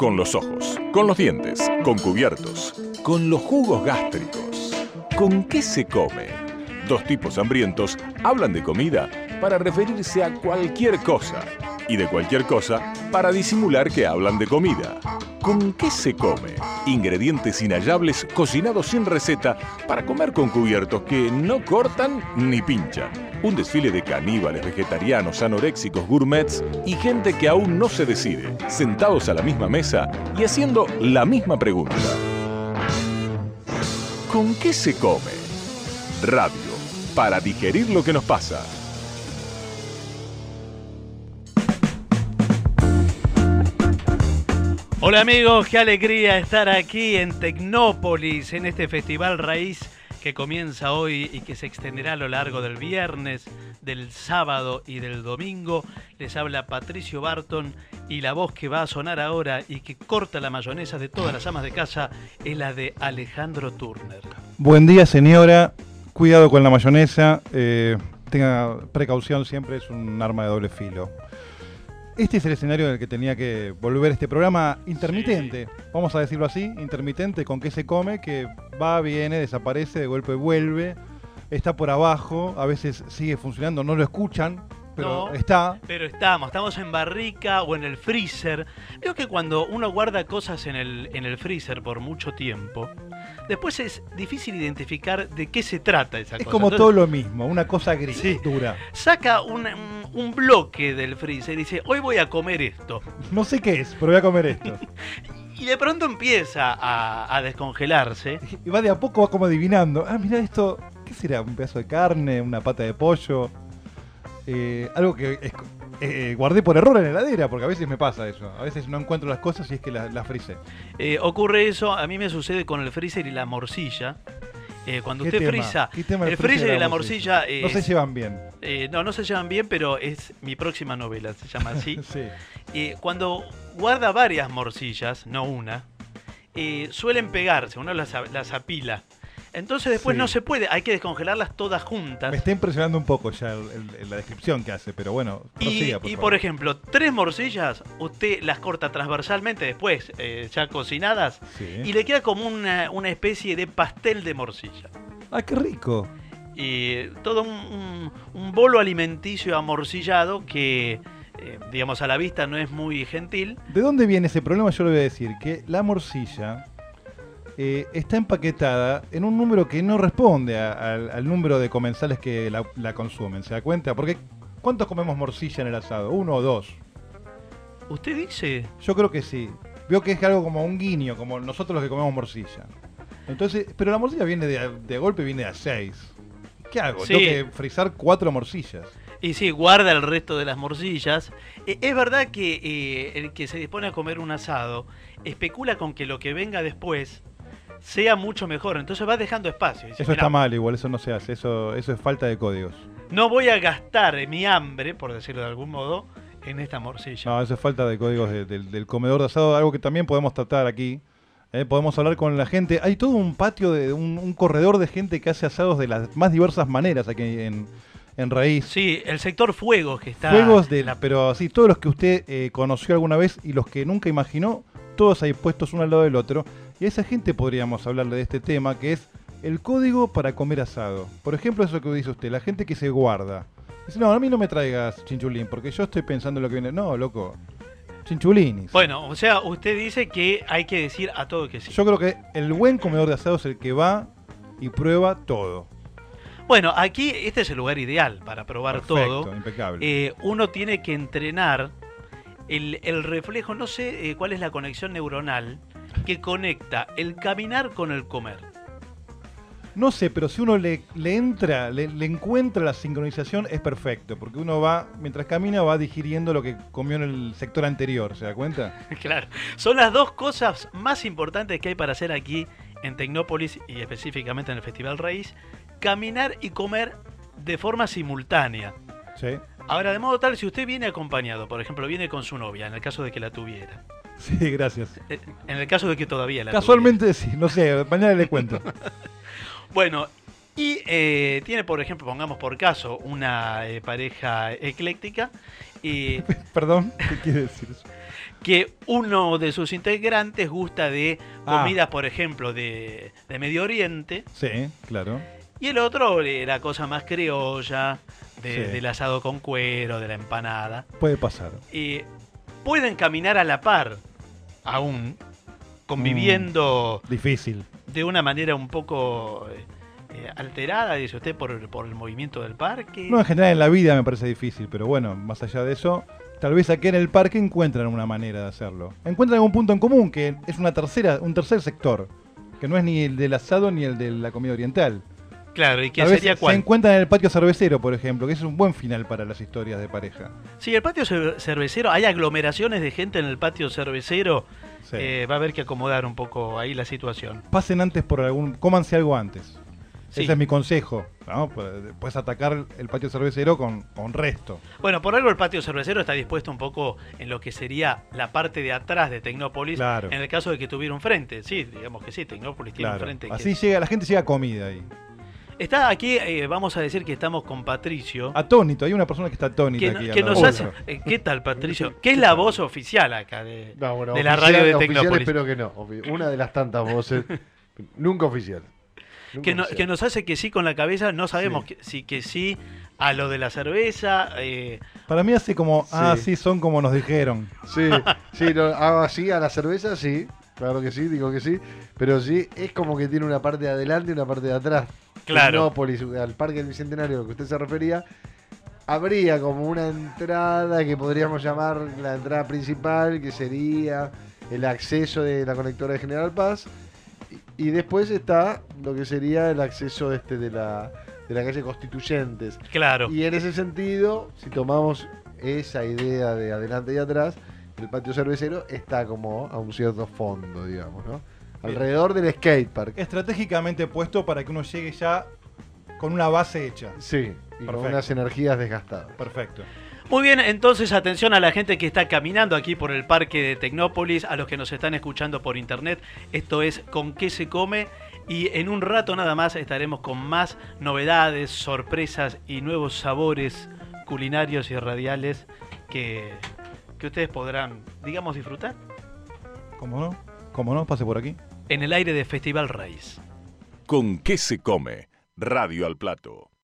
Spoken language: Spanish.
con los ojos, con los dientes, con cubiertos, con los jugos gástricos. ¿Con qué se come? Dos tipos hambrientos hablan de comida para referirse a cualquier cosa y de cualquier cosa para disimular que hablan de comida. ¿Con qué se come? Ingredientes inhallables cocinados sin receta para comer con cubiertos que no cortan ni pinchan. Un desfile de caníbales, vegetarianos, anoréxicos, gourmets y gente que aún no se decide, sentados a la misma mesa y haciendo la misma pregunta. ¿Con qué se come? Radio, para digerir lo que nos pasa. Hola amigos, qué alegría estar aquí en Tecnópolis, en este Festival Raíz que comienza hoy y que se extenderá a lo largo del viernes, del sábado y del domingo. Les habla Patricio Barton y la voz que va a sonar ahora y que corta la mayonesa de todas las amas de casa es la de Alejandro Turner. Buen día, señora. Cuidado con la mayonesa. Tenga precaución, siempre es un arma de doble filo. Este es el escenario en el que tenía que volver este programa intermitente, sí. Vamos a decirlo así, intermitente, con qué se come, que va, viene, desaparece, de golpe vuelve, está por abajo, a veces sigue funcionando, no lo escuchan, pero no, está. Pero estamos en barrica o en el freezer. Veo que cuando uno guarda cosas en el freezer por mucho tiempo, después es difícil identificar de qué se trata esa cosa. Es como todo lo mismo, una cosa gris, sí, dura. Saca un bloque del freezer y dice, hoy voy a comer esto. No sé qué es, pero voy a comer esto. Y de pronto empieza a descongelarse. Y va de a poco, va como adivinando. Ah, mira esto, ¿qué será? ¿Un pedazo de carne? ¿Una pata de pollo? Algo que guardé por error en la heladera, porque a veces me pasa eso. A veces no encuentro las cosas y es que las frisé. Ocurre eso, a mí me sucede con el freezer y la morcilla. Cuando usted frisa el freezer y la morcilla... no se llevan bien. No se llevan bien, pero es mi próxima novela, se llama así. Sí. Cuando guarda varias morcillas, no una, suelen pegarse, uno las apila. Entonces después no se puede, hay que descongelarlas todas juntas. Me está impresionando un poco ya la descripción que hace, pero bueno, prosiga, por favor. Por ejemplo, 3 morcillas, usted las corta transversalmente después, ya cocinadas, sí. Y le queda como una especie de pastel de morcilla. ¡Ah, qué rico! Y todo un bolo alimenticio amorcillado que, digamos, a la vista no es muy gentil. ¿De dónde viene ese problema? Yo le voy a decir que la morcilla... está empaquetada en un número que no responde al número de comensales que la consumen, ¿se da cuenta? Porque ¿cuántos comemos morcilla en el asado? ¿1 o 2? ¿Usted dice? Yo creo que sí. Veo que es algo como un guiño, como nosotros los que comemos morcilla. Entonces, pero la morcilla viene de golpe, viene a 6. ¿Qué hago? Sí. Tengo que frizar 4 morcillas. Y sí, guarda el resto de las morcillas. Es verdad que el que se dispone a comer un asado especula con que lo que venga después sea mucho mejor, entonces va dejando espacio. Dice, eso está mal, igual, eso no se hace, eso es falta de códigos. No voy a gastar mi hambre, por decirlo de algún modo, en esta morcilla. No, eso es falta de códigos del comedor de asado, algo que también podemos tratar aquí. Podemos hablar con la gente. Hay todo un patio, un corredor de gente que hace asados de las más diversas maneras aquí en Raíz. Sí, el sector fuegos que está... Fuegos, pero sí, todos los que usted conoció alguna vez y los que nunca imaginó, todos ahí puestos uno al lado del otro. Y a esa gente podríamos hablarle de este tema, que es el código para comer asado. Por ejemplo, eso que dice usted, la gente que se guarda. Dice, no, a mí no me traigas chinchulín, porque yo estoy pensando en lo que viene. No, loco, chinchulinis. Bueno, o sea, usted dice que hay que decir a todo que sí. Yo creo que el buen comedor de asado es el que va y prueba todo. Bueno, aquí este es el lugar ideal para probar. Perfecto, todo. Impecable. Uno tiene que entrenar el reflejo, no sé cuál es la conexión neuronal que conecta el caminar con el comer. No sé, pero si uno le encuentra la sincronización, es perfecto, porque uno va, mientras camina, va digiriendo lo que comió en el sector anterior, ¿se da cuenta? Claro, son las dos cosas más importantes que hay para hacer aquí en Tecnópolis y específicamente en el Festival Raíz: caminar y comer de forma simultánea. Sí. Ahora, de modo tal, si usted viene acompañado, por ejemplo, viene con su novia, en el caso de que la tuviera. Sí, gracias. En el caso de que todavía la Casualmente tuviera. Sí, no sé, mañana le cuento. Bueno, y tiene, por ejemplo, pongamos por caso, una pareja ecléctica. Perdón, ¿qué quiere decir eso? que uno de sus integrantes gusta de comidas, por ejemplo, de Medio Oriente. Sí, claro. Y el otro, la cosa más criolla, del asado con cuero, de la empanada. Puede pasar. Pueden caminar a la par, aún, conviviendo difícil. de una manera un poco alterada, dice usted, por el movimiento del parque. No, en general en la vida me parece difícil, pero bueno, más allá de eso, tal vez aquí en el parque encuentran una manera de hacerlo. Encuentran un punto en común, que es un tercer sector, que no es ni el del asado ni el de la comida oriental. Claro, ¿y qué Tal sería vez cuál? se encuentran en el patio cervecero, por ejemplo, que es un buen final para las historias de pareja. Sí, el patio cervecero, hay aglomeraciones de gente en el patio cervecero. Sí. Va a haber que acomodar un poco ahí la situación. Pasen antes cómanse algo antes. Sí. Ese es mi consejo, ¿no? Puedes atacar el patio cervecero con resto. Bueno, por algo el patio cervecero está dispuesto un poco en lo que sería la parte de atrás de Tecnópolis, Claro. en el caso de que tuviera un frente. Sí, digamos que sí, Tecnópolis tiene un Claro. frente. Así llega, la gente llega a comida ahí. Está aquí, vamos a decir que estamos con Patricio. Atónito, hay una persona que está atónita aquí. Que al lado nos hace, nuestro. ¿qué tal, Patricio? ¿Qué es la voz oficial acá de la oficial, radio de oficial Tecnópolis? espero que no. Una de las tantas voces, nunca oficial. Que nos hace que sí con la cabeza, no sabemos que sí a lo de la cerveza. Para mí hace como, Sí. sí, son como nos dijeron. Sí, hago así a la cerveza, sí. Claro que sí, digo que sí. Pero sí, es como que tiene una parte de adelante y una parte de atrás. Claro. Tecnópolis, al Parque del Bicentenario, al que usted se refería, habría como una entrada que podríamos llamar la entrada principal, que sería el acceso de la conectora de General Paz. Y después está lo que sería el acceso de la calle Constituyentes. Claro. Y en ese sentido, si tomamos esa idea de adelante y atrás, el patio cervecero está como a un cierto fondo, digamos, ¿no? Alrededor del skatepark. Estratégicamente puesto para que uno llegue ya con una base hecha. Sí, y con Perfecto. unas energías desgastadas. Perfecto. Muy bien, entonces atención a la gente que está caminando aquí por el parque de Tecnópolis, a los que nos están escuchando por internet. Esto es Con qué se come, y en un rato nada más estaremos con más novedades, sorpresas y nuevos sabores culinarios y radiales que ustedes podrán, digamos, disfrutar ¿Cómo no? ¿Cómo no? Pase por aquí. en el aire de Festival Raíz. ¿Con qué se come? Radio al plato.